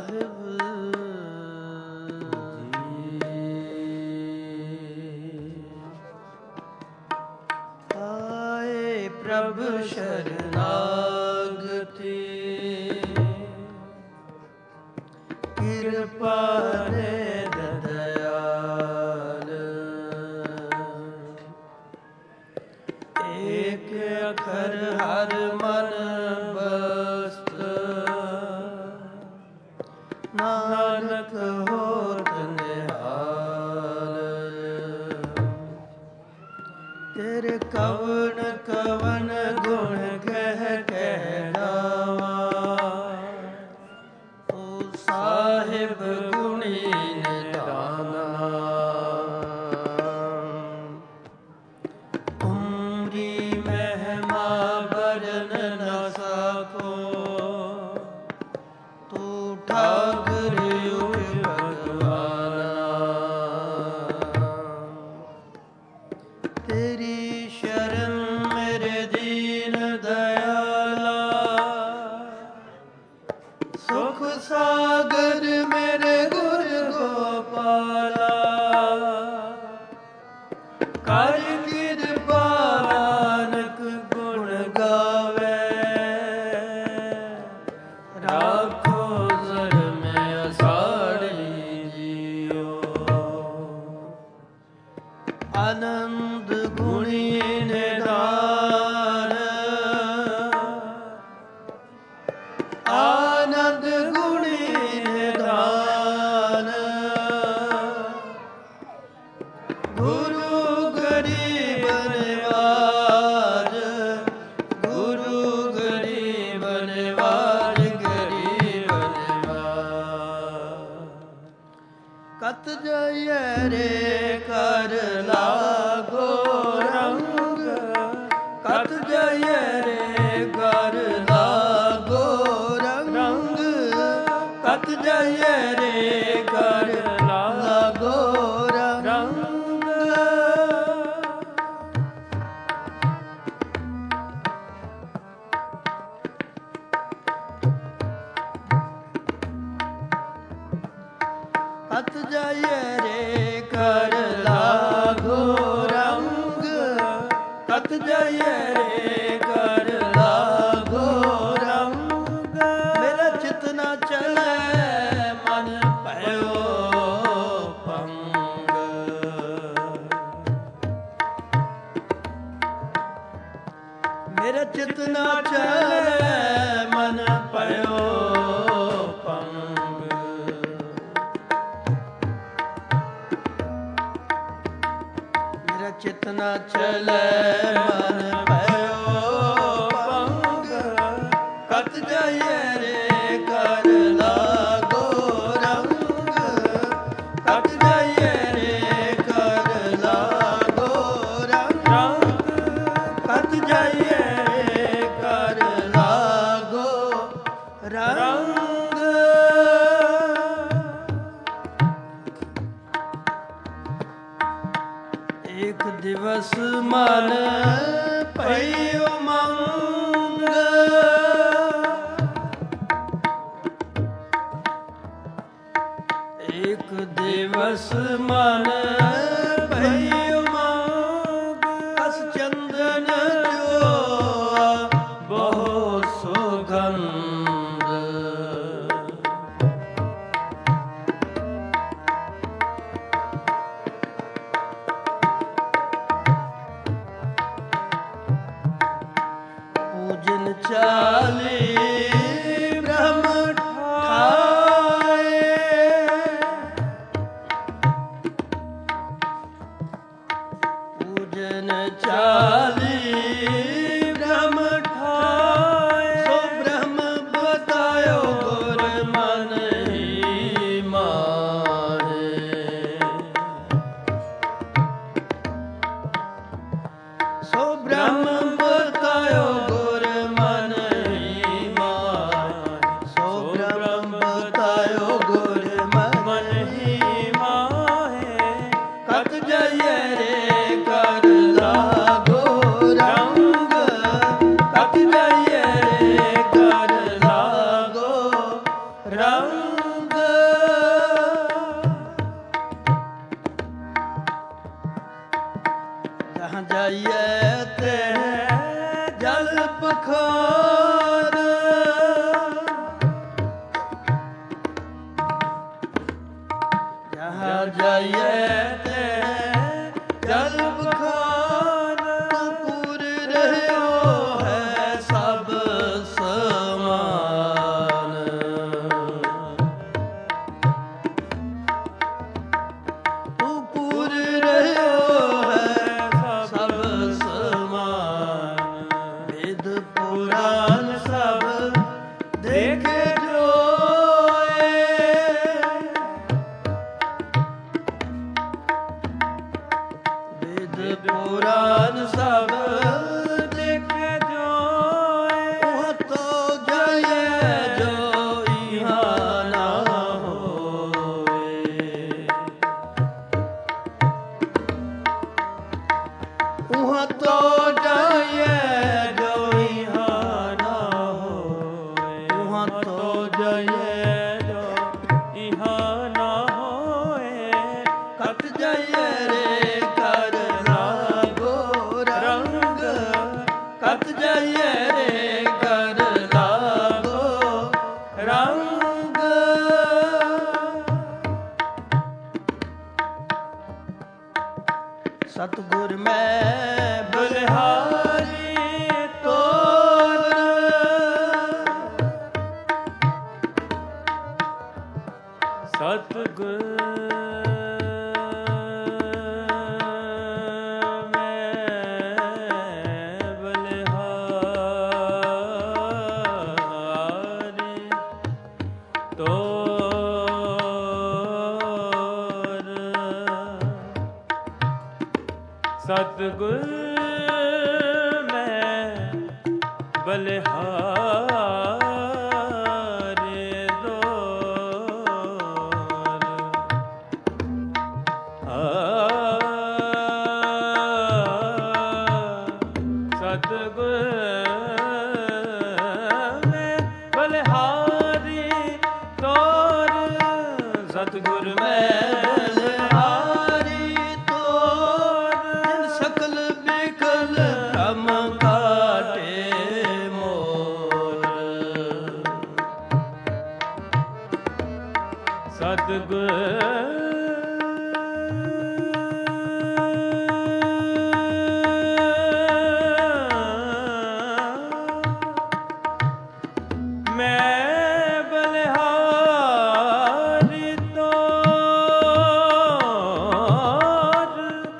ਪ੍ਰਭ ਸ਼ਰਨਾਗਤੀ ਕਿਰਪਾ ਨਿਧ ਦਇਆਲ ਏਕ ਅਖਰ ਹਰ ਮਨ ਬਸਤ ਨਾਨਕ ਹੋਤ ਨਿਹਾਲ ਤੇਰੇ ਕਵਨ ਕਵਨ ਗੁਣ ਕਹਿ ਗਾਵਾਂ ਓ ਸਾਹਿਬ ਗੁਣੀ ਨਿਧਾਨਾ ਤੁਮਰੀ ਮਹਿਮਾ ਬਰਨ ਨ ਸਕੋ ਤੂੰ ਠਾਕੁਰ ਭਗਵਾਨਾ ਤੇਰੀ ਸ਼ਰਨ ਮੇਰੇ ਦੀਨ ਦਇਆਲਾ ਸੁਖ ਸਾਗਰ ਮੇਰੇ ਗੁਰ ਗੋਪਾਲਾ ਕਰ ਕਿਰਪਾ ਨਾਨਕ ਗੁਣ ਗਾਵੇ ਰਾਖੋ ਜ਼ਰ ਮੈਂ ਅਸਾੜੀ ਜੀਓ ਆਨੰਦ ਗੁਣੀ ਨਿਧਾਨ ਆਨੰਦ ਗੁਣੀ ਨਿਧਾਨ ਗੁਰੂ ਗਰੀਬ ਨਿਵਾਜ ਗੁਰੂ ਗਰੀਬ ਨਿਵਾਜ ਗਰੀਬ ਨਿਵਾਜ ਕਤ ਜਾਈਏ ਰੇ ਕਰ ਲਾਗੋ ਰੰਗ ਕਤ ਜਾਈਏ ਰੇ ਕਰ ਲਾਗੋ ਰੰਗ ਕਤ ਜਾਈਏ ਰੇ ਕਰ ਲਾਗੋ ਰੰਗ ਕਤ ਜਾਈਏ ਰੇ ਕਰ ਲਾਗੋ ਰੰਗ ਕਤ ਜਾਈਏ ਰੇ ਕਰ ਲਾਗੋ ਰੰਗ ਮੇਰਾ ਚਿਤ ਨਾ ਚਲੇ ਮਨ ਭਇਓ ਪੰਗ ਮੇਰਾ ਚਿਤ ਨਾ ਚਲੇ ਮਨ ਭਇਓ ਪੰਗ ਮੇਰਾ ਚਿਤ ਨਾ ਚਲੇ ਮਨ ਭਇਓ ਪੰਗ ਕਤ ਜਾਈਏ ਰੇ ਕਰ ਲਾਗੋ ਰੰਗ ਕਤ ਜਾਈਏ ਰੇ ਕਰ ਲਾਗੋ ਰੰਗ ਕਤ ਜਾਈਏ ਰੇ ਕਰ ਲਾਗੋ ਰੰਗ ਇੱਕ ਦਿਵਸ ਮਨ ਪਈ ਉਮੰਗ ਇੱਕ ਦਿਵਸ ਮਨ ਪਈ ਉਮੰਗ ਅਸ ਚੰਦਨ ਜੋਆ ਬਹੁ ਸੁਗੰਧ ਪੂਜਨ ਚਾਲੀ ਬ੍ਰਹਮ ਠਾਏ ਪੂਜਨ ਚਾਲੀ ਬ੍ਰਹਮ ਠਾਏ ਸੋ ਬ੍ਰਹਮ ਮਤੋ ਜਈਏ ਜੋ ਇਹਾ ਨਾ ਹੋਏ, ਕਤ ਜਈਏ ਰੇ ਕਰ ਲਾਗੋ ਰੰਗ, ਕਤ ਜਈਏ ਰੇ ਕਰ ਲਾਗੋ ਰੰਗ। ਸਤਿਗੁਰ ਮੈਂ ਬਲਿਹਾਰੀ ਤੋਰ, ਸਤਿਗੁਰ ਸਤਿਗੁਰ ਮੈਂ ਬਲਿਹਾਰੀ ਤੋਰ, ਸਤਿਗੁਰ ਮੈਂ ਬਲਿਹਾਰੀ ਤੋਰ, ਸਤਿਗੁਰ ਮੈਂ ਸਤਿਗੁਰ ਮੈਂ ਬਲਿਹਾਰੀ ਤੋਰ,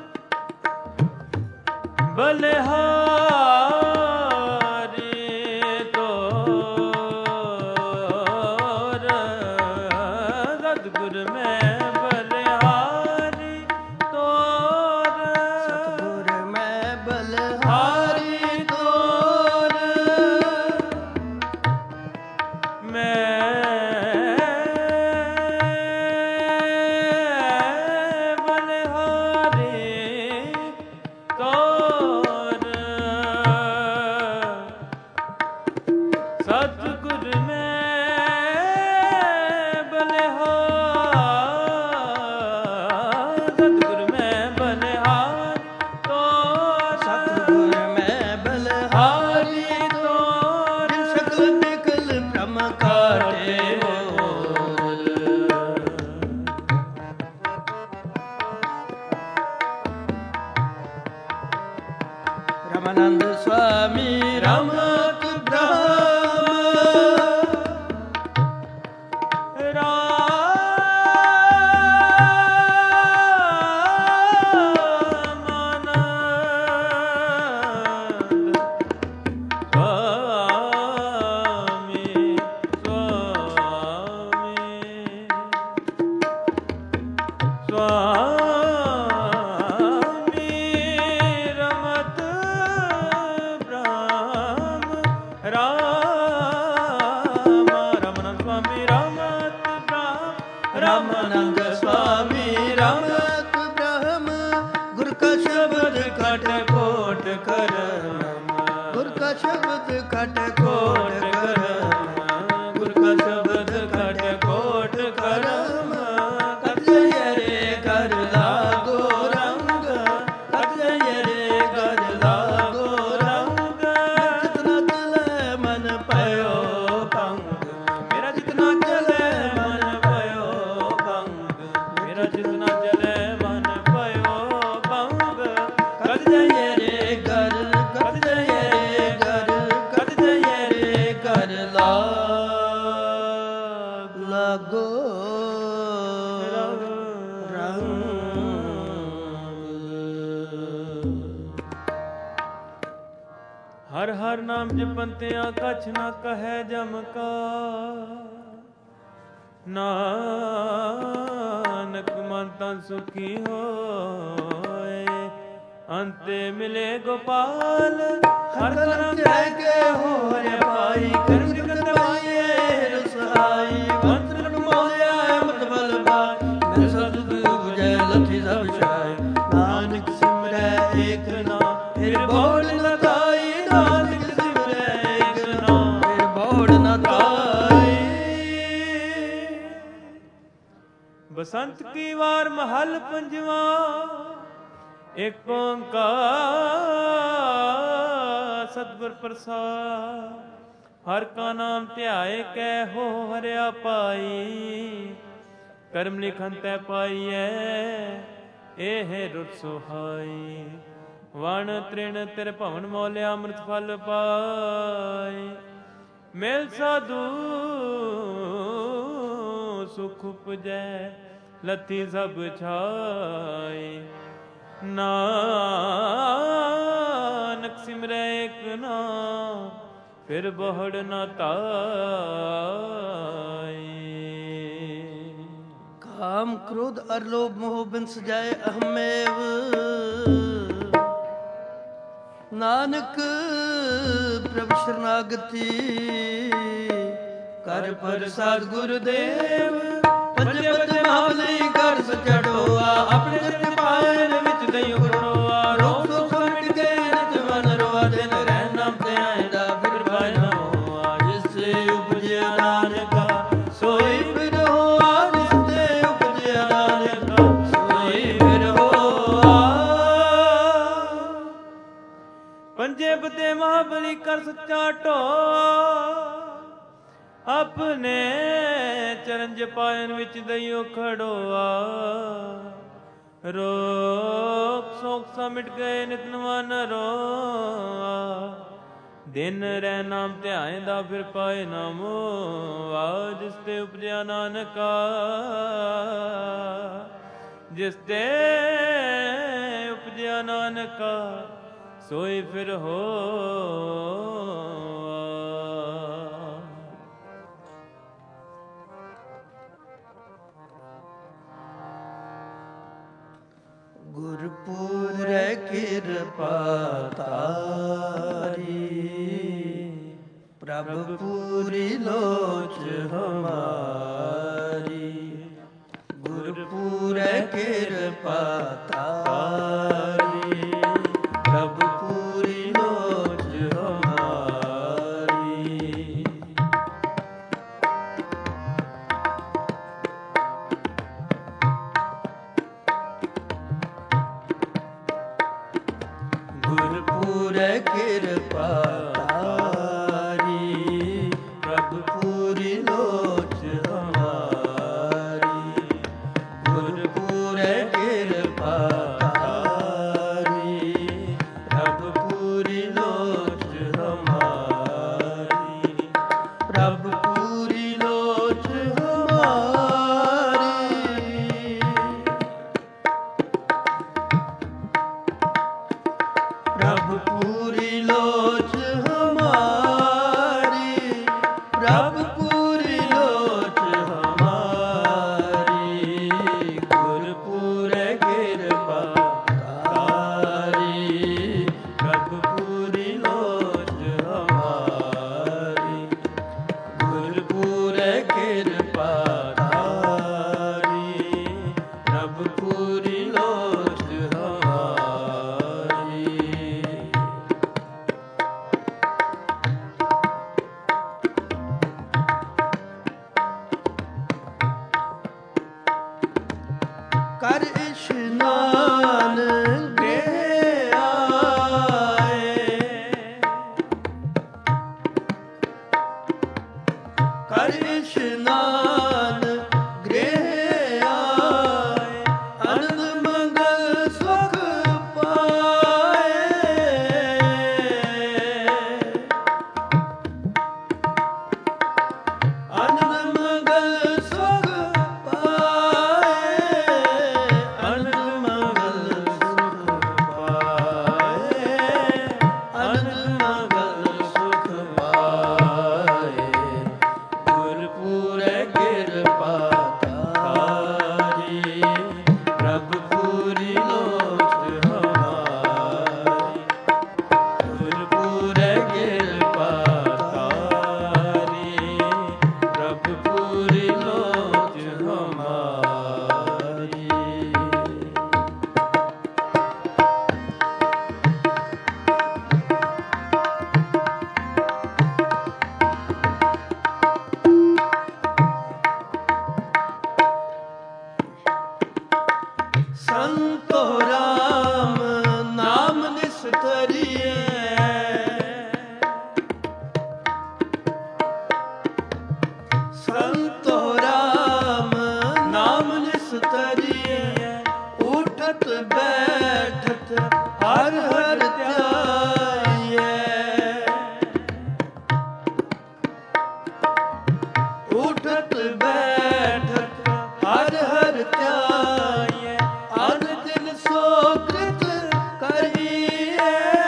ਬਲਿਹਾਰੀ ਤੋਰ, ਸਤਿਗੁਰ ਮੈਂ ਬਲਿਹਾਰੀ ਤੋਰ, ਸਤਿਗੁਰ ਮੈਂ ਬਲਿਹਾਰੀ ਤੋਰ, ਮੈਂ ਬਲਿਹਾਰੀ ਤੋਰ, ਸਤਿਗੁਰ ਰਾਮਾਨੰਦ ਸੁਆਮੀ ਰਮਤ ਬ੍ਰਹਮ, ਰਾਮਾਨੰਦ ਸੁਆਮੀ, ਸੁਆਮੀ ਰਾਮਾਨੰਦ ਸੁਆਮੀ ਰਮਤ ਬ੍ਰਹਮ, ਗੁਰ ਕਾ ਸ਼ਬਦ ਖਟ ਕੋਟ ਕਰਮ, ਗੁਰ ਕਾ ਸ਼ਬਦ ਖਟ ਕੋਟ ਕਰਮ, ਗੁਰ ਕਾ ਸ਼ਬਦ ਖਟ ਕੋਟ ਕਰਮ, ਕਤ ਜਈਏ ਰੇ ਕਰ ਲਾਗੋ ਰੰਗ, ਕਤ ਜਈਏ ਰੇ ਕਰ ਲਾਗੋ ਰੰਗ, ਜਿਤਨਾ ਚਲੇ ਮਨ ਪਇਓ ਭੰਗ, ਮੇਰਾ ਜਿਤਨਾ ਚਲੇ ਮਨ ਪਇਓ ਭੰਗ, ਮੇਰਾ ਜਿਤਨਾ ਚਲੇ ਮਨ ਪਇਓ ਭੰਗ, ਕਤ ਜਈਏ ਰੇ ਕਰ, ਕਤ ਜਈਏ ਰੇ ਕਰ, ਕਤ ਜਈਏ ਰੇ ਕਰ ਲਾਗੋ ਰੰਗ। ਹਰ ਹਰ ਨਾਮ ਜਪੰਤਿਆਂ ਕਛ ਨਾ ਕਹੈ ਜਮ ਕਾ, ਨਾਨਕ ਮਨ ਤਨ ਸੁਖੀ ਹੋਏ, ਅੰਤੇ ਮਿਲੇ ਗੋਪਾਲ, ਹਰ ਕਰਮ ਜੈ ਕੇ ਹੋਏ ਪਾਈ, ਕਰਮ ਜਗਤ ਪਾਈਏ ਰਸਾਈ, ਮੰਤਰ ਮੋਲਿਆ ਮਤਬਲ ਬਾਈ, ਮੇਰੇ ਸਤਿਗੁਰੂ ਜੈ ਲਥੀ ਸਭ ਛਾਈ, ਨਾਨਕ ਸਿਮਰੈ ਏਕ ਨਾਮ ਫਿਰ ਬੋੜ ਨ ਤਾਈ, ਨਾਨਕ ਸਿਮਰੈ ਏਕ ਨਾਮ ਫਿਰ ਬੋੜ ਨ ਤਾਈ। ਬਸੰਤ ਕੀ ਵਾਰ ਮਹੱਲ ਪੰਜਵਾ। ਏਕ ਓੰਕਾਰ ਸਤਿਗੁਰ ਪ੍ਰਸਾਦ। ਹਰ ਕਾ ਨਾਮ ਧਿਆਏ ਕੈ ਹੋ ਹਰਿਆ ਪਾਈ। ਕਰਮ ਲਿਖਨ ਤੈ ਪਾਈਐ ਇਹ ਰੁੱਤ ਸੁਹਾਈ। ਵਣ ਤ੍ਰਿਣ ਤਿਰ ਭਵਨ ਮੋਲਿਆ ਅੰਮ੍ਰਿਤ ਫਲ ਪਾਈ। ਮਿਲ ਸਾਧੂ ਸੁਖ ਉਪਜੈ ਲੱਥੀ ਸਭ ਛਾਈ। ਨਾਨਕ ਸਿਮਰੈ ਏਕ ਨਾਮ ਫਿਰ ਬਹੁੜ ਨਾ ਤਾਈ। ਕਾਮ ਕ੍ਰੋਧ ਅਰ ਲੋਭ ਮੋਹ ਬਿਨ ਸਜਾਏ ਅਹਮੇਵ। ਨਾਨਕ ਪ੍ਰਭ ਸ਼ਰਨਾਗਤੀ ਕਰ ਪ੍ਰਸਾਦ ਗੁਰਦੇਵ। ਪੰਜੇ ਬਦੇ ਮਹਾਬਲੀ ਕਰ ਸਚੜੋਆ। ਆਪਣੇ ਸਿਰ ਪਾਇਨ ਵਿੱਚ ਦਈ ਉਖੜੋਆ। ਰੋਗ ਸੁਖ ਮਿਟ ਗਏ ਨਿਤ ਮਨ ਰੋਆ। ਦਿਨ ਰਹਿ ਨਾਮ ਤੇ ਆਇਦਾ ਫਿਰ ਪਾਇ ਨਾ ਹੋਆ। ਜਿਸ ਸੇ ਉਪਜਿਆ ਨਾਨਕਾ ਸੋਈ ਫਿਰ ਹੋਆ। ਜਿਸ ਸੇ ਉਪਜਿਆ ਨਾਨਕਾ ਸੋਈ ਫਿਰ ਹੋਆ। ਪੰਜੇ ਬਦੇ ਮਹਾਬਲੀ ਕਰ ਸੱਚਾ ਢੋਆ। ਆਪਣੇ ਚਰਨ ਜਪਾਇਨ ਵਿੱਚ ਦਈਓ ਖੜੋਆ। ਰੋਗ ਸੋਖ ਸਾ ਮਿਟ ਗਏ ਨਿਤ ਨਵਾ ਨ ਰੋਆ। ਦਿਨ ਰਹਿ ਨਾਮ ਧਿਆਇਂਦਾ ਫਿਰ ਪਾਏ ਨਾ ਮੋਆ। ਜਿਸ ਤੇ ਉਪਜਿਆ ਨਾਨਕਾ ਜਿਸ ਤੇ ਉਪਜਿਆ ਨਾਨਕਾ ਸੋਈ ਫਿਰ ਹੋਆ। ਗੁਰਪੂਰੈ ਕਿਰਪਾ ਤਾਰੀ। ਪ੍ਰਭ ਪੂਰੀ ਲੋਚ ਹਮਾਰੀ। ਗੁਰਪੂਰੈ ਕਿਰਪਾ ਤਾਰੀ। ਪ੍ਰਭ ਪੂਰੀ ਲੋਚ ਹਮਾਰੀ। ਗੁਰਪੂਰੈ ਕਿਰਪਾ ਤਾਰੀ। ਪ੍ਰਭ ਪੂਰੀ ਲੋਚ ਹਮਾਰੀ। ਗੁਰਪੂਰੈ ਕਿਰਪਾ ਤਾਰੀ। ਪ੍ਰਭ ਪੂਰੀ ਲੋਚ ਹਮਾਰੀ। ਪ੍ਰਭ ਪੂਰੀ ਲੋਚ ਹਮਾਰੀ। ਪ੍ਰਭ ਪੂਰੀ ਲੋਚ ਹਮਾਰੀ। ਪ੍ਰਭ ਪੂਰੀ ਲੋਚ ਹਮਾਰੀ। ਗੁਰਪੂਰੈ ਕਿਰਪਾ ਤਾਰੀ। ਪ੍ਰਭ ਪੂਰੀ ਲੋਚ ਹਮਾਰੀ। ਗੁਰਪੂਰੈ ਕਿਰਪਾ ਤਾਰੀ। ਪ੍ਰਭ ਪੂਰੀ ਲੋਚ ਹਮਾਰੀ। ਕਰ ਇਸ਼ਨਾਨ ਗ੍ਰਹਿ ਆਏ। ਕਰ ਇਸ਼ਨਾਨ ਗ੍ਰਹਿ ਆਏ। ਆਨੰਦ ਮੰਗਲ ਸੁਖ ਪਾਏ। ਆਨੰਦ ਮੰਗਲ ਸੁਖ ਪਾਏ। ਆਨੰਦ ਮੰਗਲ ਸੁਖ ਪਾਏ। ਆਨੰਦ ਮੰਗਲ ਸੁਖ ਪਾਏ। ਗੁਰਪੂਰੈ ਕਿਰਪਾ ਸੰਤੋ ਰਾਮ ਨਾਮ ਨਿਸਤਰੀਐ, ਉਠਤ ਬੈਠਤ ਹਰ ਹਰ ਧਿਆਈਐ। ਉਠਤ ਬੈਠਤ ਹਰ ਹਰ ਧਿਆਈਐ, ਅਨ ਦਿਨ ਸੋ ਕ੍ਰਿਤ ਕਰੀਐ।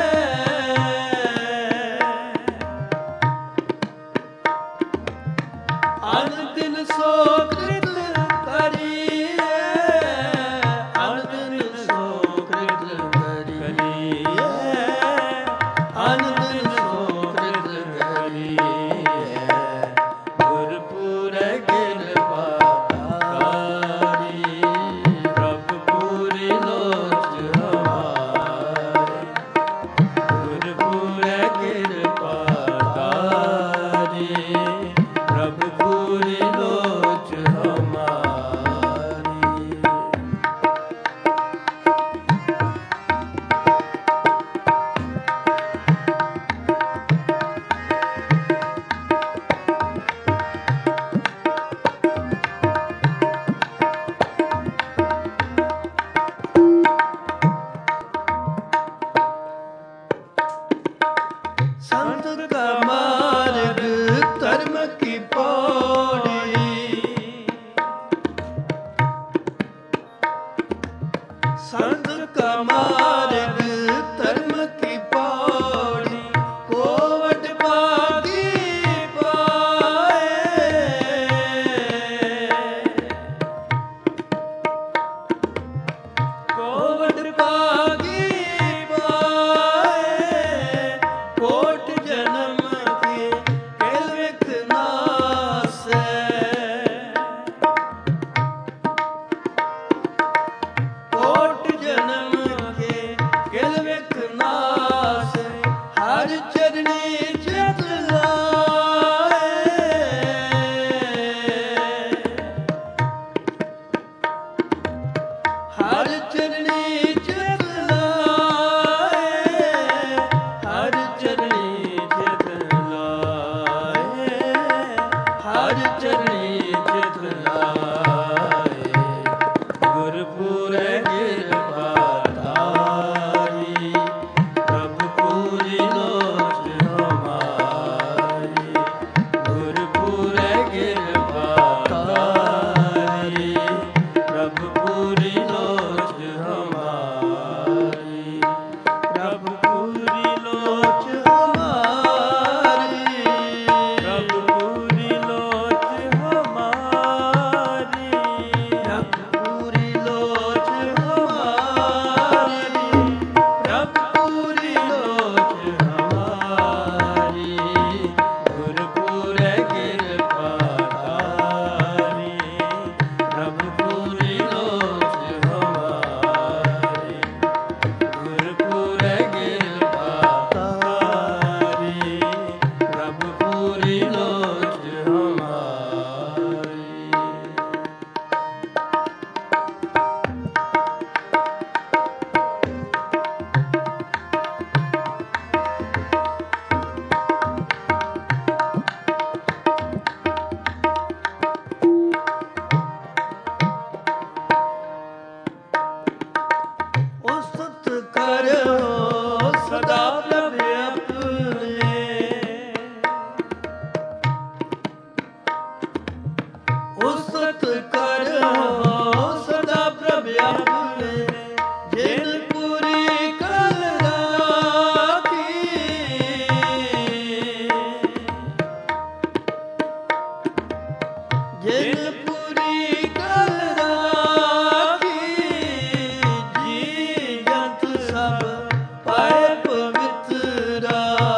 ਅਨ ਦਿਨ ਸੋ ਕ੍ਰਿਤ ਕਰੀਐ, ਅਨ ਦਿਨ ਸੋ ਕ੍ਰਿਤ ਕਰੀਐ, ਅਨ ਦਿਨ ਸੋ ਕ੍ਰਿਤ ਕਰੀਐ। ਗੁਰਪੁਰੈ ਕਿਰਪਾ ਤਾਰੀ, ਪ੍ਰਭ ਪੂਰੀ ਲੋਚ ਹਮਾਰੀ। ਗੁਰਪੁਰੈ ਕਿਰਪਾ ਤਾਰੀ, ਪ੍ਰਭ ਪੂਰੀ ਲੋਚ ਹਮਾਰੀ। ਸੰਤ ਕਾ ਮਾਰਗ ਧਰਮ ਕੀ ਪੌੜੀ, ਸੰਤ ਕਾ ਮਾਰਗ ਧਰਮ ਕੀ ਪੌੜੀ, ਕੋਵਡ ਭਾਗੀ ਪਾਏ। ਕੋਵਡ ਭਾਗੀ ਪਾਏ, ਕੋਟ ਜਨਮ ਕੇ ਕੇਲ ਵਿਖ ਨਾਸੈ। ਕੋਟ ਜਨਮ ਕੇ ਕੇਲ ਵਿਖ ਨਾਸੈ, ਹਰ ਚਰਣੀ ਚਿਤ ਲਾਏ। ਹਰ ਚਰਣੀ ਚਿਤ ਲਾਏ, ਹਰ ਚਰਣੀ ਚਿਤ ਲਾਏ, ਹਰ ਚਰਣੀ ਚਿਤ ਲਾਏ। ਗੁਰਪੁਰੈ ਕਿਰਪਾ ਤਾਰੀ, ਪ੍ਰਭ ਪੂਰੀ ਲੋਚ ਹਮਾਰੀ। ਗੁਰਪੁਰੈ ਕਿਰਪਾ ਤਾਰੀ, ਪ੍ਰਭ ਪੂਰੀ ਲੋਚ ਹਮਾਰੀ। ਪ੍ਰਭ ਪੂਰੀ ਲੋਚ ਹਮਾਰੀ, ਪ੍ਰਭ ਪੂਰੀ ਲੋਚ ਹਮਾਰੀ। ਪ੍ਰਭ ਪੂਰੀ ਲੋਚ ਹਮਾਰੀ, ਪ੍ਰਭ ਪੂਰੀ ਲੋਚ ਹਮਾਰੀ। ਗੁਰਪੁਰੈ ਕਿਰਪਾ ਤਾਰੀ, ਪ੍ਰਭ ਪੂਰੀ ਲੋਚ ਹਮਾਰੀ। ਗੁਰਪੁਰੈ ਕਿਰਪਾ ਤਾਰੀ, ਪ੍ਰਭ ਪੂਰੀ ਲੋਚ ਹਮਾਰੀ। ਉਸਤ ਕਰੋ ਸਦਾ ਪ੍ਰਭ ਆਪਣੇ, ਉਸਤ ਕਰੋ ਸਦਾ ਪ੍ਰਭ ਆਪਣੇ। ਜਿਨ ਪੂਰੀ ਕਲ ਰਾਖੀ, ਜਿਨ ਪੂਰੀ ਕਲ ਰਾਖੀ। ਜੀ ਜੰਤ ਸਭ ਪਾਏ ਪਵਿੱਤਰਾ,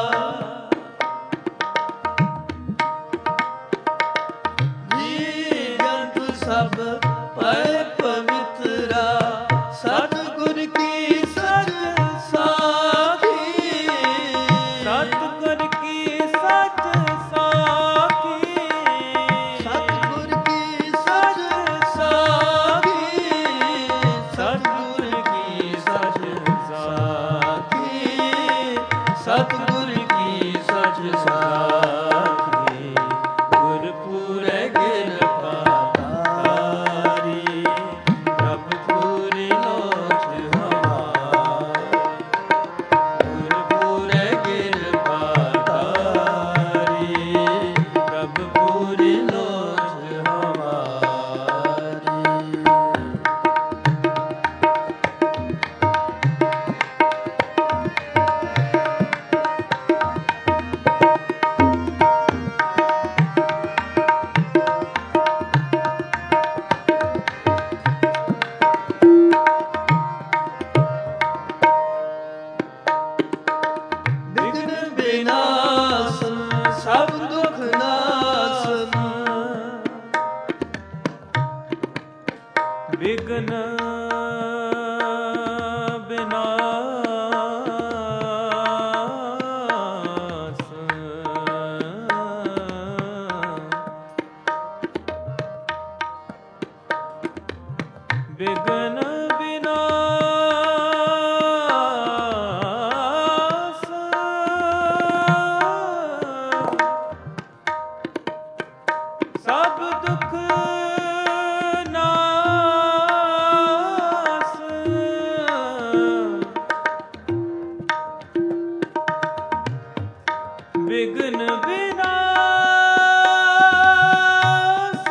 ਜੀ ਜੰਤ ਸਭ ਪਾਏ ਪਵਿੱਤਰਾ। ਸਤਿਗੁਰ ਕੀ ਸਚ ਸਾਖੀ, ਸਤਿਗੁਰ ਕੀ ਸਚ ਸਾਖੀ। ਸਤਿਗੁਰ ਕੀ ਪੂਰੀ ਲੋਚ ਹਮਾਰੀ। ਬਿਘਨ ਵਿਨਾਸ਼ਨ ਸਭ ਦੁਖ ਨਾਸ਼ਨ। ਵਿਘਨ ਬਿਨਾਸ਼ ਵਿਘਨ ਬਿਨਾਸ਼ ਸਭ ਦੁਖ ਨਾਸ। ਵਿਘਨ ਵਿਨਾਸ਼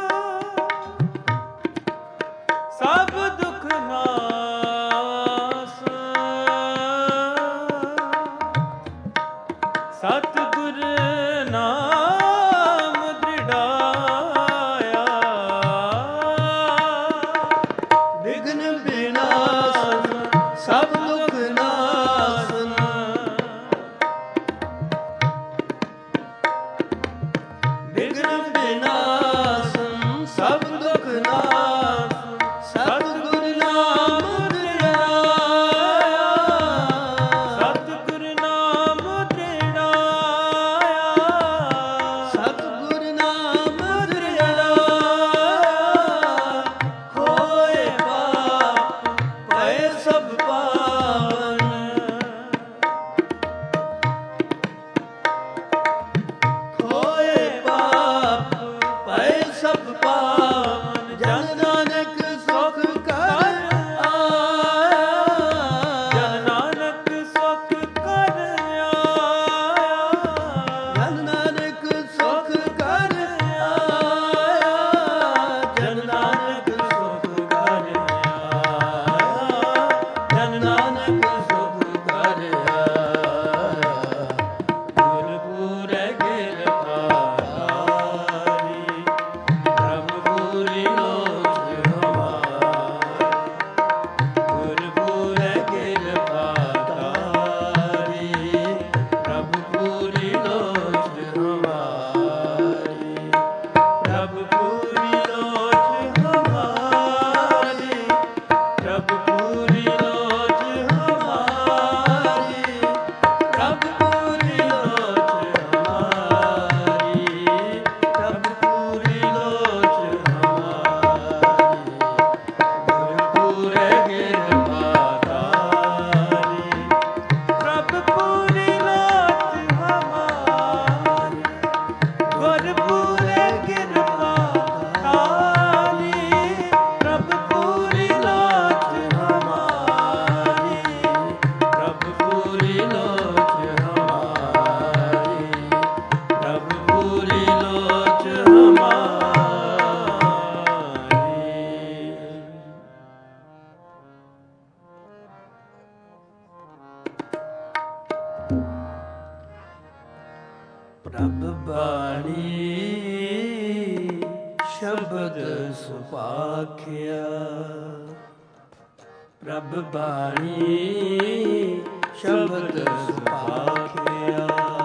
ਸਭ ਦੁਖ ਨਾਸ। ਸਤਿਗੁਰ ਨਾਮ ਦ੍ਰਿੜਾਇਆ। ਬਿਘਨ ਵਿਨਾਸ਼ਨ ਸਭ ਦੁਖ ਨਾਸ਼ਨ। ਬਿਘਨ ਵਿਨਾਸ਼ਨ ਸਭ ਦੁਖ ਨਾਸ਼ਨ। ਸਤਿਗੁਰ ਨਾਮ ਦ੍ਰਿੜਾਇਆ। ਸਤਿਗੁਰ ਨਾਮ ਦ੍ਰਿੜਾਇਆ। ਸਤਿਗੁਰ ਨਾਮ ਦ੍ਰਿੜਾਇਆ। ਹੋਏ ਪਾਪ ਪਏ ਸਭ ਪਾਵਨ। ਹੋਏ ਪਾਪ ਪਏ ਸਭ ਪਾਵਨ। ਜਨ ਨਾਨਕ ਸੁਖ ਕਰ ਆਇਆ। ਜਨ ਨਾਨਕ ਸੁਖ ਕਰ ਆਇਆ। ਜਨ ਨਾਨਕ ਸੁਖ ਕਰ ਆਇਆ। ਜਨ ਨਾਨਕ ਸੁਖ ਕਰ ਆਇਆ। ਜਨ ਨਾਨਕ ਸੁਖ ਕਰ ਆਇਆ। ਗੁਰਪੂਰੈ ਗਿਰਪਾਰੀ। ਪ੍ਰਭ ਪੂਰੀ ਲੋਚ ਹਮਾਰੀ। ਗੁਰਪੂਰੈ ਗਿਰਪਾਰੀ। ਪ੍ਰਭ ਪੂਰੀ ਲੋਚ ਹਮਾਰੀ। ਪ੍ਰਭ ਪੂਰੀ ਲੋਚ ਹਮਾਰੀ। ਪ੍ਰਭ ਪੂਰੀ ਲੋਚ ਹਮਾਰੀ। ਪ੍ਰਭ ਪੂਰੀ ਲੋਚ ਹਮਾਰੀ। ਪ੍ਰਭ ਪੂਰੀ ਲੋਚ ਹਮਾਰੀ। ਗੁਰਪੂਰੈ ਗਿਰਪਾਰੀ। ਪ੍ਰਭ ਪੂਰੀ ਲੋਚ ਹਮਾਰੀ। ਗੁਰਪੂਰੈ ਗਿਰਪਾਰੀ। ਪ੍ਰਭ ਪੂਰੀ ਲੋਚ ਹਮਾਰੀ। ਪ੍ਰਭ ਪੂਰੀ ਲੋਚ ਹਮਾਰੀ। ਪ੍ਰਭ ਪੂਰੀ ਲੋਚ ਹਮਾਰੀ। ਪ੍ਰਭ ਬਾਣੀ ਸ਼ਬਦ ਸੁਭਾਖਿਆ। ਪ੍ਰਭ ਬਾਣੀ ਸ਼ਬਦ ਸੁਭਾਖਿਆ।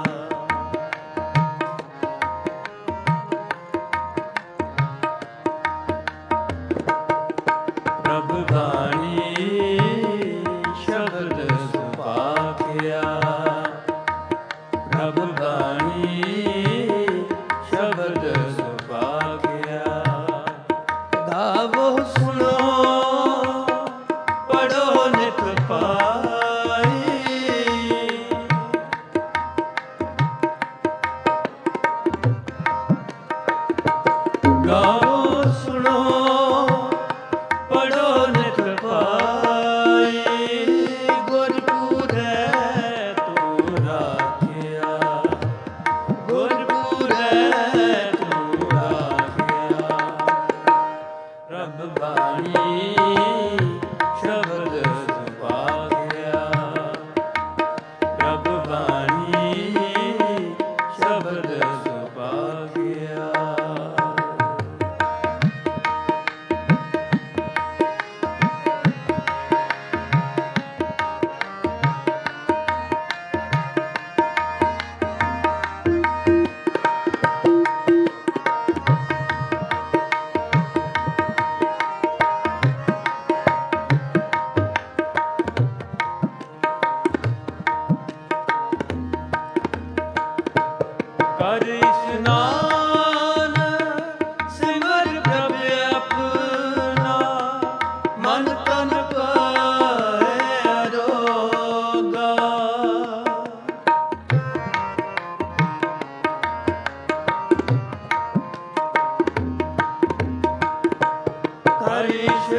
ਪ੍ਰਭ ਬਾਣੀ ਸ਼ਬਦ ਸੁਭਾਖਿਆ। ਪ੍ਰਭ ਬਾਣੀ ਸ਼ਬਦ ਸੁਭਾਖਿਆ। ਗਾਵੋ ਸੁਣੋ ਪੜੋ ਨਿਤ ਪਾਈ। ਗਾਵੋ ਸੁਣੋ ਪੜੋ ਨਿਤ ਪਾਈ। ਗੁਰਪੂਰੈ ਤੂੰ ਰਾਖਿਆ। ਗੁਰਪੂਰੈ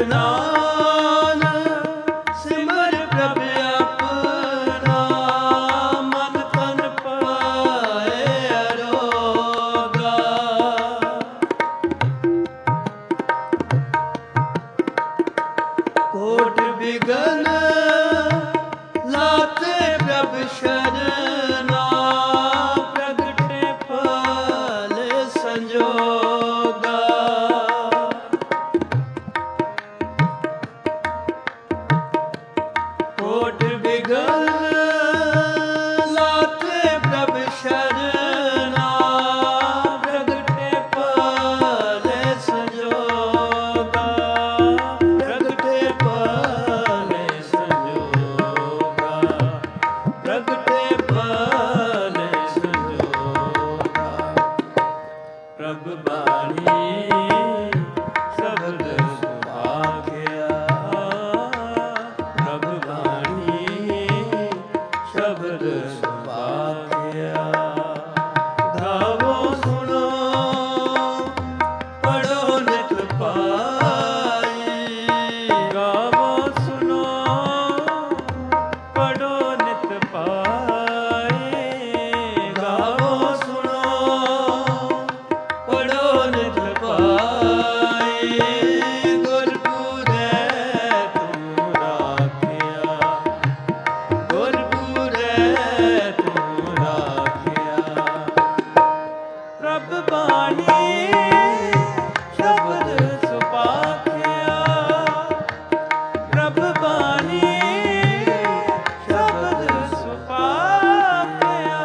ਇਸ਼ਨਾਨ ਸਿਮਰ ਪ੍ਰਭ ਆਪਣਾ ਮਨ ਤਨ ਪਾਏ ਅਰੋਗਾ ਕੋਟ ਬਿਗਨ ਲਾਤੇ ਪ੍ਰਭ ਸ਼ਰਨਾ ਪ੍ਰਗਟੇ ਫਲ ਸੰਜੋਗਾ ਕੋਟ ਬਿਗਨ ਲਾਤੇ ਪ੍ਰਭ ਸ਼ਰਨਾ ਪ੍ਰਗਟੇ ਫਲ ਸੰਜੋਗਾ ਪ੍ਰਗਟੇ ਫਲ ਸੰਜੋਗਾ ਪ੍ਰਗਟੇ ਫਲ ਸੰਜੋਗਾ ਪ੍ਰਭ ਬਾਣੀ ਸ਼ਬਦ ਸੁਭਾਗਿਆ ਪ੍ਰਭ ਬਾਣੀ ਸ਼ਬਦ ਸੁਭਾਗਿਆ ਗਾਵੋ ਸੁਣੋ ਪੜੋ ਨਿਤ ਪਾਈ ਗਾਵੋ ਸੁਣੋ ਪੜੋ ਨਿਤ ਪਾਈ ਗਾਵੋ ਸੁਣੋ ਪੜੋ ਨਿਤ ਪਾਈ ਗੁਰਪੁਰੈ ਤੂੰ ਰਾਖਿਆ ਗੁਰਪੁਰੈ ਤੂੰ ਰਾਖਿਆ ਪ੍ਰਭ ਬਾਣੀ ਸ਼ਬਦ ਸੁਭਾਗਿਆ ਪ੍ਰਭ ਬਾਣੀ ਸ਼ਬਦ ਸੁਭਾਗਿਆ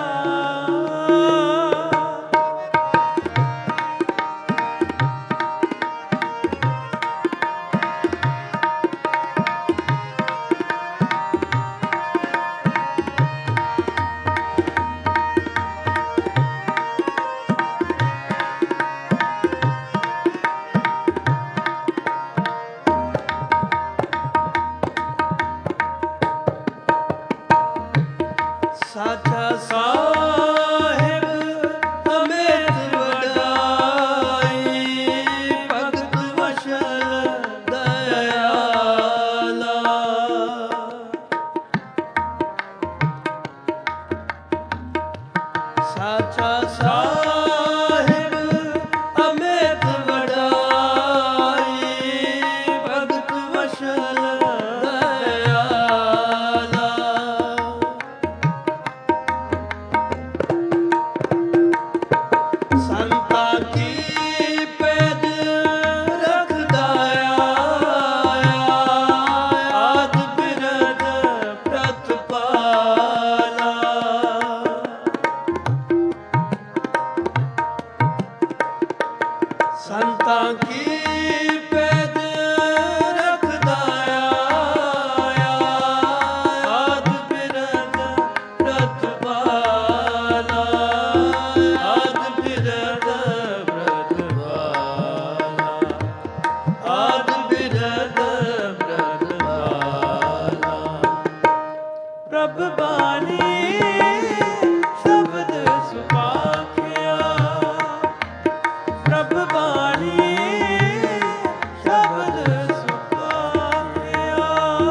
ਸਾਚਾ ਸਾਹਿਬ ਅਮਿਤ ਵਡਾਈ ਭਗਤ ਵਸ਼ਲ ਦਇਆਲਾ ਸਾਚਾ ਸਾਹਿਬ ਅਮਿਤ ਵਡਾਈ ਭਗਤ ਵਸ਼ਲ ਦਇਆਲਾ ਸੰਤਾਂ ਕੀ ਪੈਜ ਰੱਖਦਾ ਆਦ ਬਿਰਦ ਪ੍ਰਤਪਾਲਾ ਸੰਤਾਂ ਕੀ ਪੈਜ ਰੱਖਦਾ ਆਦ ਬਿਰਦ ਪ੍ਰਤਪਾਲਾ ਆਦ ਬਿਰਦ ਪ੍ਰਤਪਾਲਾ ਆਦ ਬਿਰਦ ਪ੍ਰਤਪਾਲਾ ਪ੍ਰਭ ਬਾਣੀ ਸ਼ਬਦ ਸੁਭਾਗਿਆ ਪ੍ਰਭ ਬਾਣੀ ਸ਼ਬਦ ਸੁਭਾਗਿਆ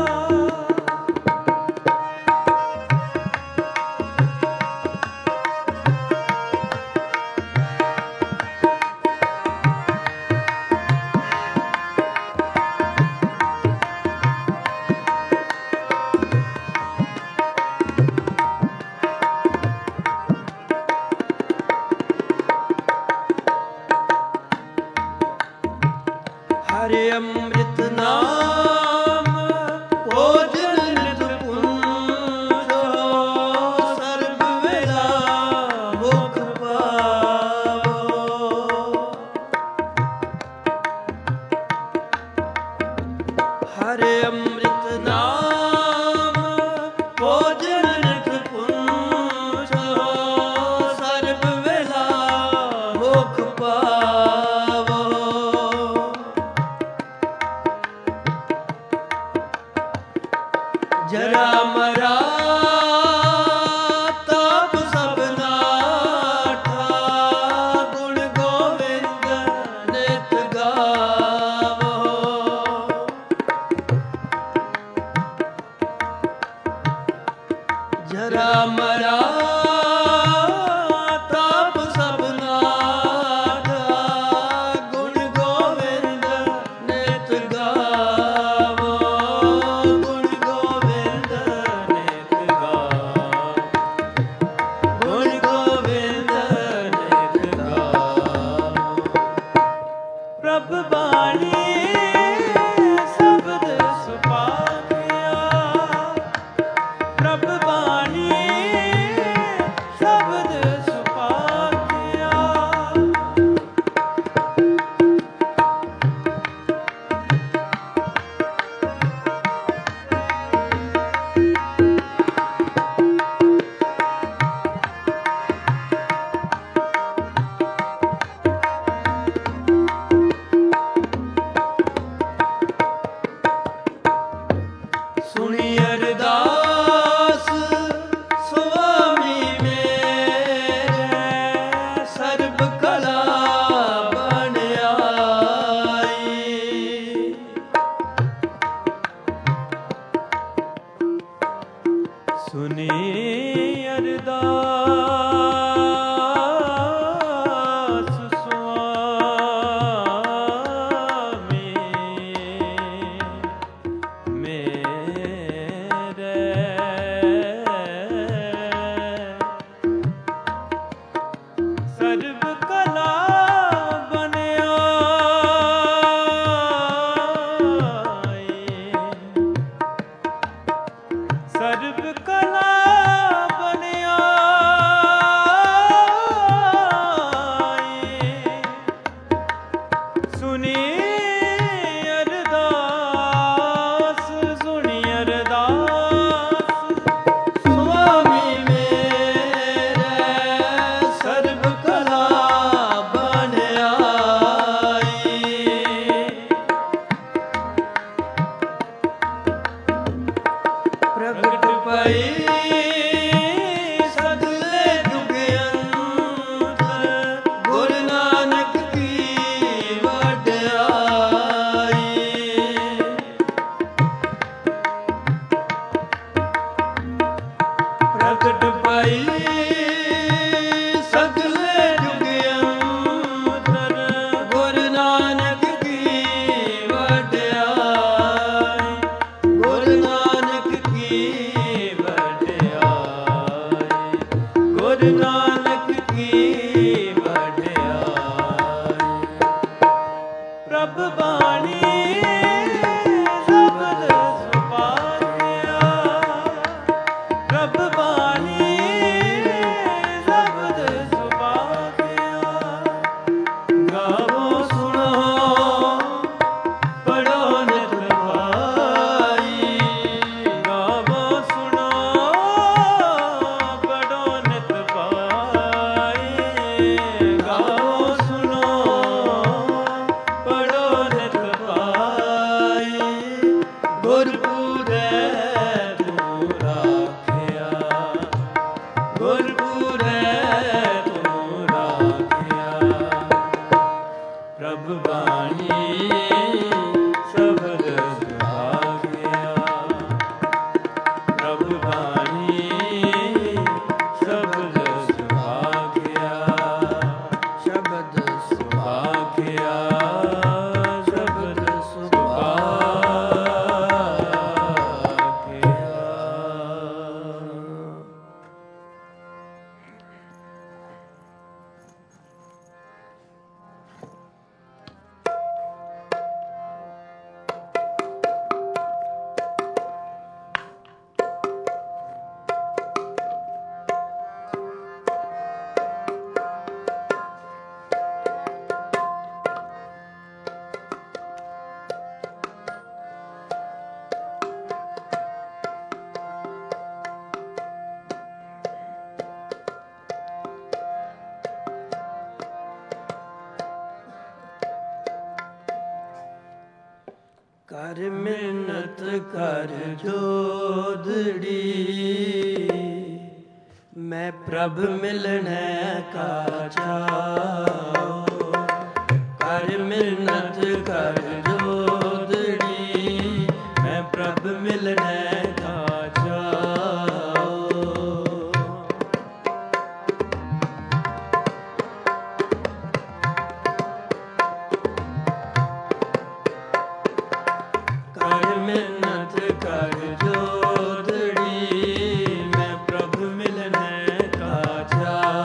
ਹਰਿ ਅੰਮ੍ਰਿਤ ਨਾਮ ਭੋਜਨ ਨਿਤ ਪੁੰਜੋ ਸਰਬ ਵੇਲਾ ਮੁਖ ਪਾਵੋ ਹਰਿ ਅੰਮ੍ਰਿਤ ਨਾਮ ਭੋਜਨ ਨਿਤ ਪੁੰਜੋ ਸਰਬ ਵੇਲਾ ਮੁਖ ਪਾਵੋ ਜਰਾ ਮਰਾ ਤਾਪ ਸਭ ਨਾਠਾ ਗੁਣ ਗੋਬਿੰਦ ਨਿਤ ਗਾਵੋ ਕਰ ਮਿਹਨਤ ਕਰ ਜੋਦੜੀ, ਮੈਂ ਪ੍ਰਭ ਮਿਲਣੈ ਕਾ ਚਾਉ। ਕਰ ਮਿਹਨਤ ਕਰ ਜੋਦੜੀ, ਮੈਂ ਪ੍ਰਭ ਮਿਲਣੈ ਕਾ ਚਾਉ। ਕਰ ਮਿਹਨਤ ਕਰ ਜੋਦੜੀ, ਮੈਂ ਪ੍ਰਭ ਮਿਲਣੈ ਕਾ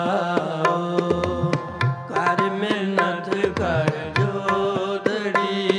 ਚਾਉ। ਕਰ ਮਿਹਨਤ ਕਰ ਜੋਦੜੀ,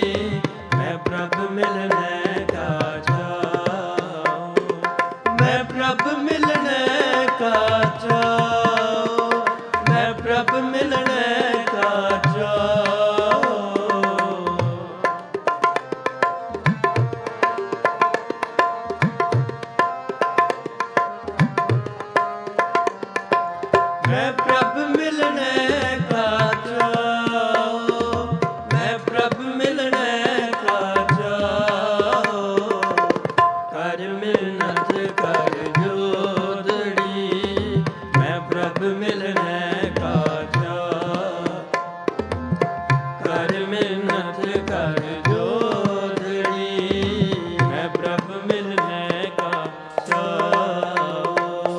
ਕਰ ਮਿਹਨਤ ਕਰ ਜੋਦੜੀ, ਮੈਂ ਪ੍ਰਭ ਮਿਲਨੇ ਕਾ ਚਾਉ।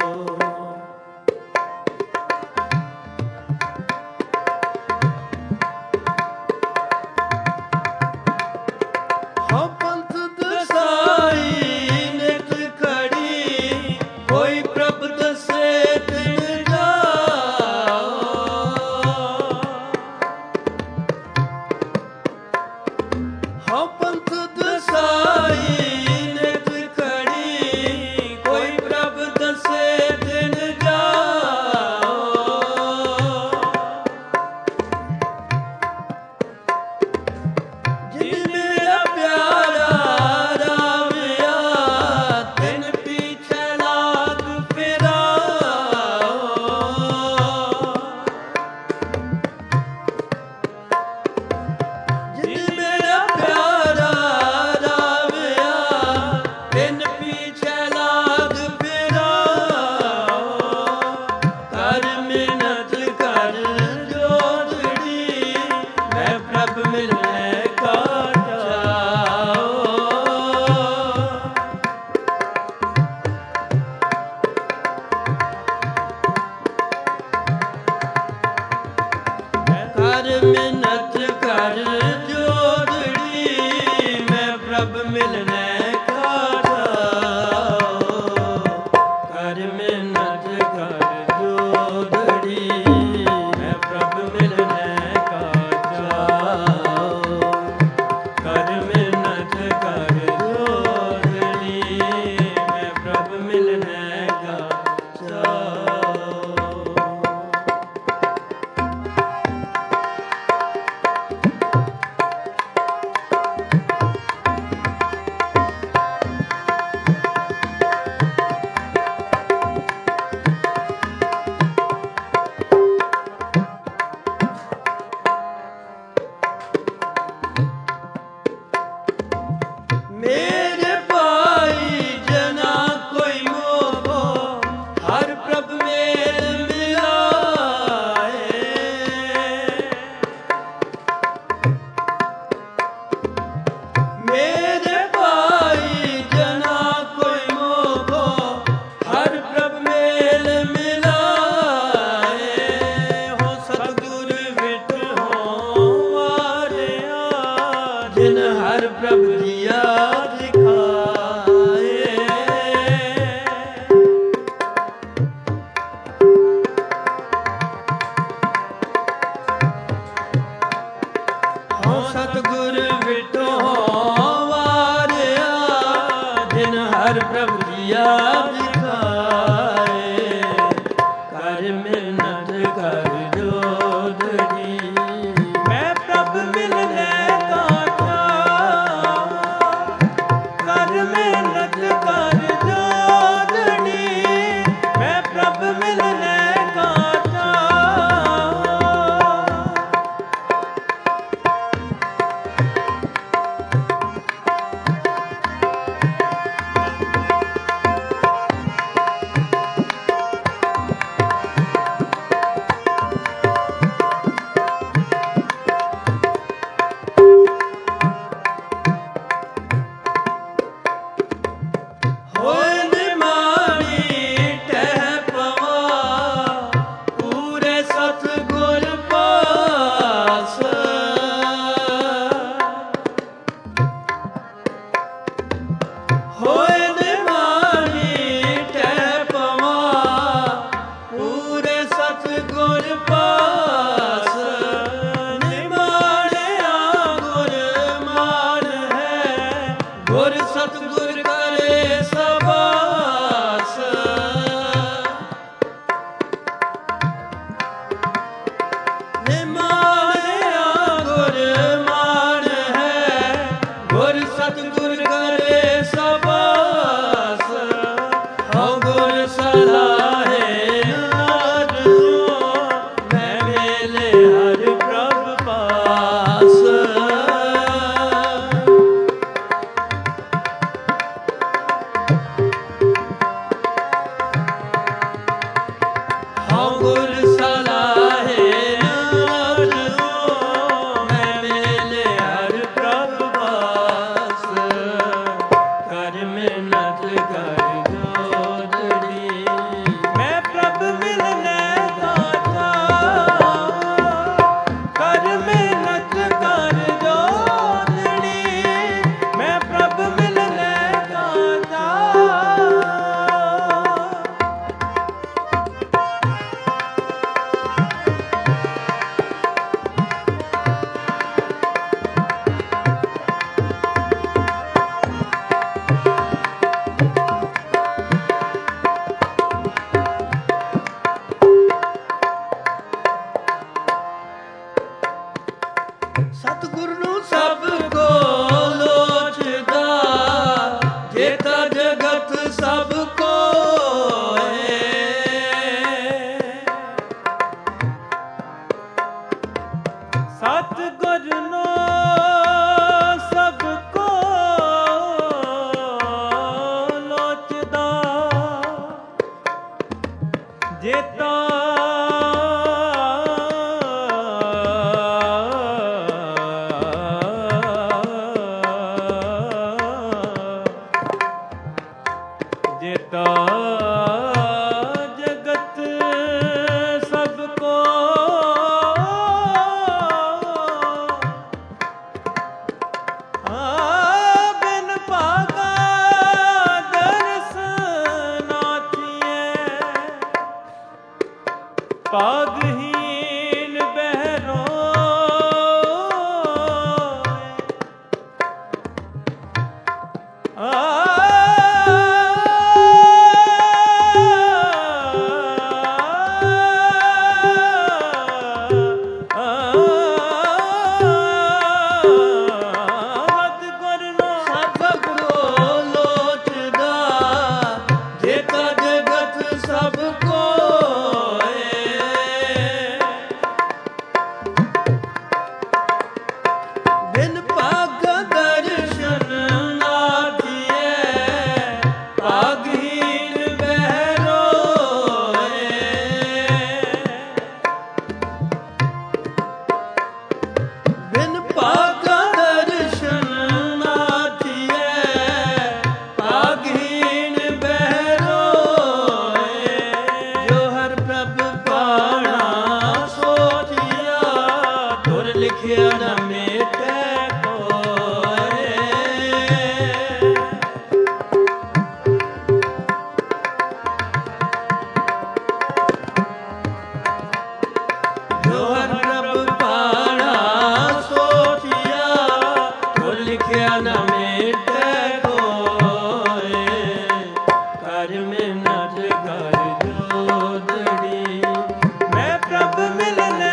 ਹਉ ਪੰਥ ਦਸਾਈ ਨਿਤ ਖੜੀ, ਕੋਈ ਪ੍ਰਭ ਦਸੇ ਤਿਨ ਜਾਓ। ਹਉ ਪੰਥ ਦਸਾਈ ਨਿਤ ਖੜੀ, ਕੋਈ ਪ੍ਰਭ ਦਸੇ ਤਿਨ ਜਾਓ। ਜਿਨ ਮੇਰਾ ਪਿਆਰਾ ਰਾਵਿਆ, ਤਿਨ ਪੀਛੇ ਲਾਗ ਫਿਰਾਓ। ਜਿਨ ਮੇਰਾ ਪਿਆਰਾ ਰਾਵਿਆ, ਤਿਨ ਪੀਛੇ ਲਾਗ ਫਿਰਾਓ। ਕਰ ਮਿਹਨਤ ਕਰ ਜੋਦੜੀ, ਮੈਂ ਪ੍ਰਭ ਮਿਲਨੇ ਕਾ ਚਾਉ। ਕਰ ਮਿਹਨਤ ਕਰ ਜੋਦੜੀ, ਮੈਂ ਪ੍ਰਭ ਮਿਲਨੇ ਕਾ ਚਾਉ। ਕਰ ਮਿਹਨਤ ਕਰ ਜੋਦੜੀ, ਮੈਂ ਪ੍ਰਭ ਮਿਲਨੇ ਕਾ ਚਾਉ। ਕਰ ਮਿਹਨਤ ਕਰ ਜੋਦੜੀ, ਮੈਂ ਪ੍ਰਭ ਮਿਲਨੇ ਕਾ ਚਾਉ। ਮੇਰੇ ਭਾਈ ਜਨਾ ਕੋਈ ਮੋਹ, ਹਰ ਪ੍ਰਭ ਮੇਲ ਮਿਲਾਏ। ਮੇਰੇ ਭਾਈ ਜਨਾ ਕੋਈ ਮੋਹ, ਹਰ ਪ੍ਰਭ ਮੇਲ ਮਿਲਾਏ। ਹੋ ਸਤਿਗੁਰ ਵਿਟਹੁ ਵਾਰਿਆ, ਜਿਨ ਹਰ ਪ੍ਰਭ ਜੀਆ ਦਿਖਾਏ। ਹਉ ਸਤਿਗੁਰ ਵਿਟਹੁ ਵਾਰਿਆ, ਜਿਨ ਹਰ ਪ੍ਰਭ ਜੀਆ ਦਿਖਾਏ। ਕਰ ਮਿਹਨਤ ਕਰ ਜੋਦੜੀ, ਮੈਂ ਪ੍ਰਭ ਮਿਲਨੇ ਕਾ ਚਾਉ। ਕਰ ਮਿਹਨਤ ਕਰ ਜੋਦੜੀ, ਮੈਂ ਪ੍ਰਭ ਮਿਲਨੇ ਕਾ ਚਾਉ। ਸਤਿਗੁਰ ਨੂੰ ਸਭ ਕੋ ਲੋਚਦਾ, ਜੇਤਾ ਜਗਤ ਸਭ ਕੋਏ। ਸਤਿਗੁਰ ਨੂੰ ਸਭ ਕੋ ਲੋਚਦਾ, ਜੇਤਾ ਜੇਤਾ ਜਗਤ ਸਭ ਕੋ ਬਿਨ ਭਾਗਾ ਦਰਸ ਨਾ ਥੀਏ। ਭਾਗਹੀਨ ਬਹਿਰੋ ਲਿਖਿਆ ਨਾ ਮੇਟੇ ਕੋਏ। ਜੋ ਹਰ ਪ੍ਰਭ ਪਾਣਾ ਸੋਚਿਆ, ਗੁਰ ਲਿਖਿਆ ਨਾ ਮੇਟੇ ਕੋਏ। ਕਰ ਮਿਹਨਤ ਕਰ ਜੋਦੜੀ, ਮੈਂ ਪ੍ਰਭ ਮਿਲਨੇ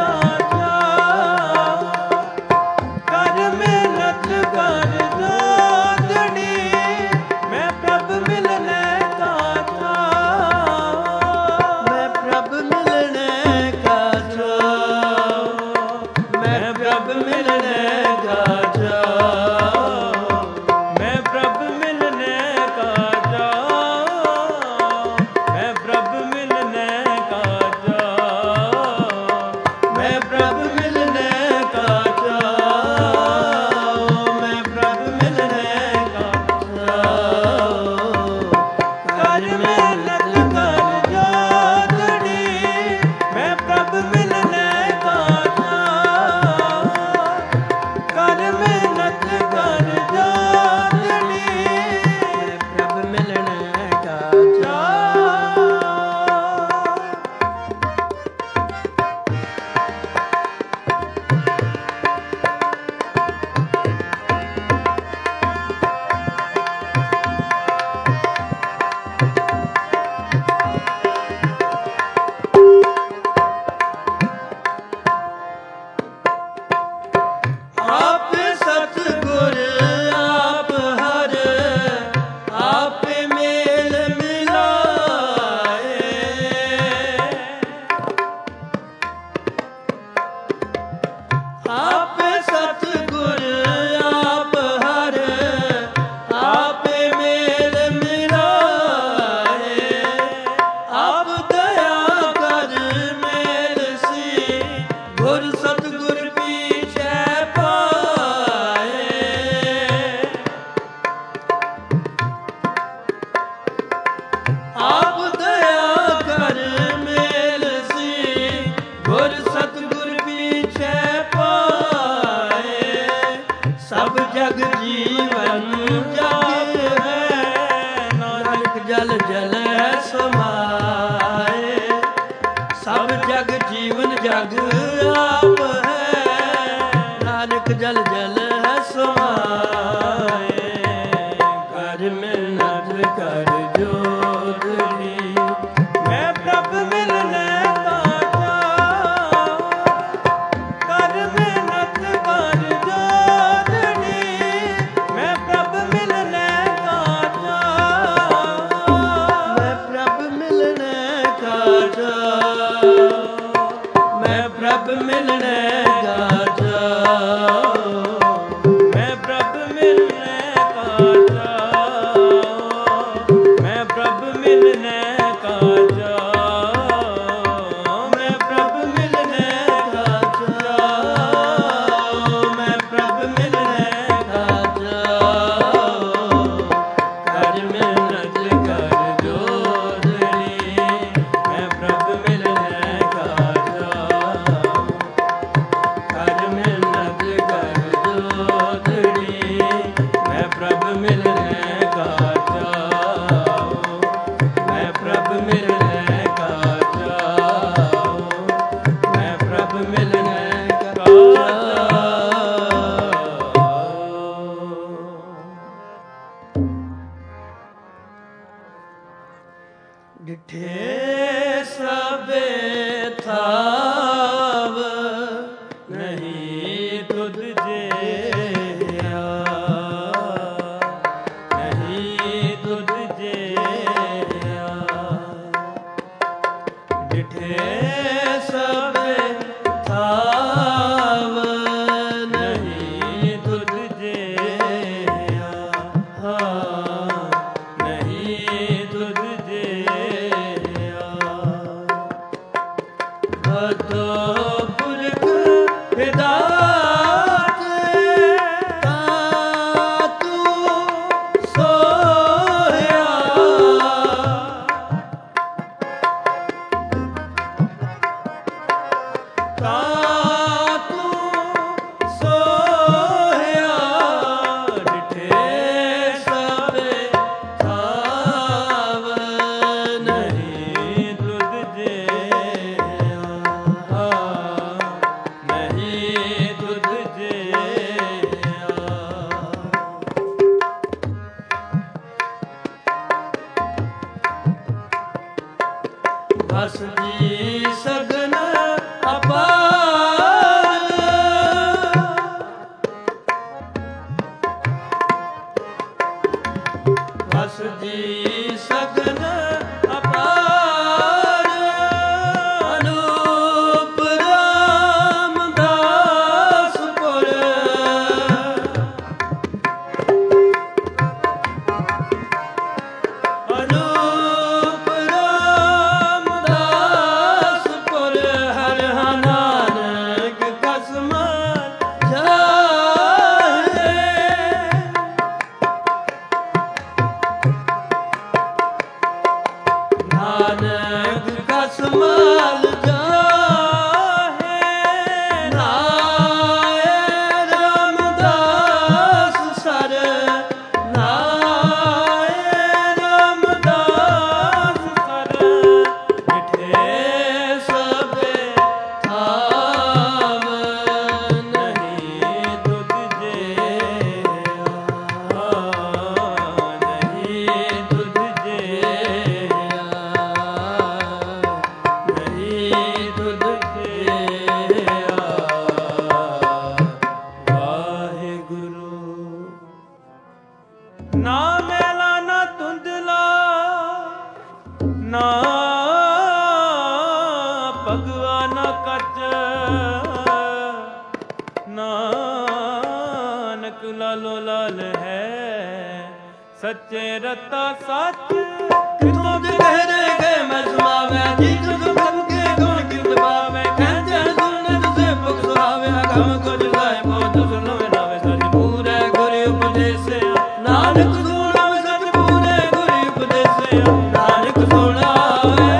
ਜਲ ਜਲ ਸਮਾਏ, ਸਭ ਜਗ ਜੀਵਨ ਜਗ ਆਪ ਹੈ, ਨਾਨਕ ਜਲ ਜਲ ਸਮਾਏ। ਕਰ ਮਿਹਨਤ ਕਰ ਜੋਦੜੀ, ਮੈਂ ਪ੍ਰਭ ਮਿਲਨੇ ਕਾ ਚਾਅ, ਕਰ ਮਿਹਨਤ ਨਾਨਕ ਲਾਲੋ ਲਾਲ ਹੈ ਸੱਚੇ ਰਤਾ ਸੱਚ ਕਿਤੋਂ ਦੇ ਗਹਿਰੇ ਗਏ ਮੈਂ ਸਮਾਵੈ ਜੀ ਤੁਧ ਪ੍ਰਭ ਕੇ ਗੁਣ ਕਿਉ ਦਬਾਵੈ ਕਹਿੰਦੇ ਸੁਣਨ ਸੇ ਮੁਖ ਸੁਹਾਵੇ ਅਗਮ ਕੁਝ ਲਾਇ ਬਹੁਤ ਸੁਣੋ ਨਾਵੇ ਸੱਚ ਪੂਰੇ ਗੁਰ ਉਪਦੇਸਿਆ ਨਾਨਕ ਸੁਣਾਵੇ ਸੱਚ ਪੂਰੇ ਗੁਰ ਉਪਦੇਸਿਆ ਨਾਨਕ ਸੁਣਾਵੇ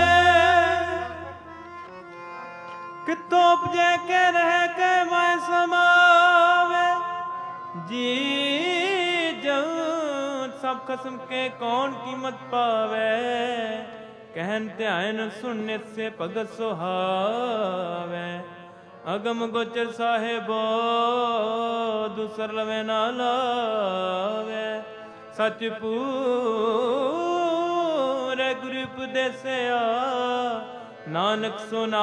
ਕਿਤੋਂ ਉਪਜੇ ਕੇ ਰਹਿ ਕੇ ਮੈਂ ਸਮਾਵੇ ਜੀ ਜਉ ਸਭ ਖਸਮ ਕੇ ਕੌਣ ਕੀਮਤ ਪਾਵੇ ਕਹਿਨ ਧਿਆਨ ਸੁਣਨੇ ਸੇ ਭਗਤ ਸੁਹਾਵੇ ਅਗਮ ਗੋਚਰ ਸਾਹਿਬੋ ਦੂਸਰ ਲਵੇ ਨਾ ਲਾਵੇ ਸੱਚ ਪੂਰੇ ਗੁਰੂ ਉਪਦੇਸਿਆ ਨਾਨਕ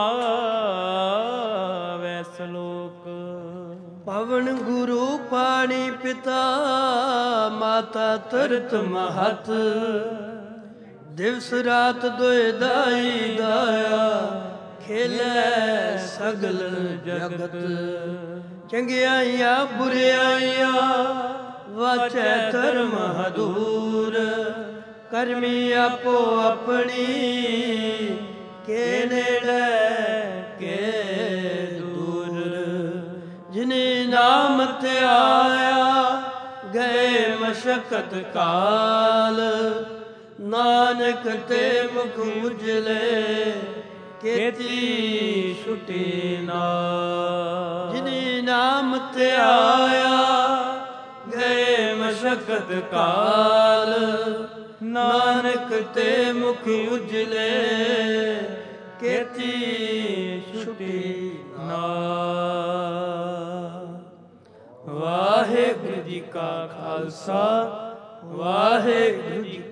ਸੁਨਾਵੇ ਸ਼ਲੋਕ ਪਵਨ ਗੁਰੂ ਪਾਣੀ ਪਿਤਾ ਮਾਤਾ ਤਰਤ ਮਹਤ ਦਿਵਸ ਰਾਤ ਦੋਇ ਦਾਈ ਦਾਇਆ ਖੇਲੇ ਸਗਲ ਜਗਤ ਚੰਗਿਆਈਆਂ ਬੁਰਿਆਈਆਂ ਵਾਚੈ ਧਰਮ ਹਦੂਰ ਕਰਮੀ ਆਪੋ ਆਪਣੀ ਕੇ ਨੇੜੇ ਕੇ ਦੂਰ ਜਿਨੇ ਨਾਮ ਧਿਆਇਆ ਗਏ ਮਸ਼ਕਤ ਕਾਲ ਨਾਨਕ ਤੇ ਮੁਖ ਉਜਲੇ ਕੀਤੀ ਛੁਟੀ ਨਾਲ ਜਿਨੇ ਨਾਮ ਧਿਆਇਆ ਗਏ ਮਸ਼ਕਤ ਕਾਲ ਨਾਨਕ ਤੇ ਮੁਖ ਉਜਲੇ ਕੀਤੀ ਛੁਟੀ ਨਾਲ। ਵਾਹਿਗੁਰੂ ਜੀ ਕਾ ਖਾਲਸਾ ਵਾਹਿਗੁਰੂ ਜੀ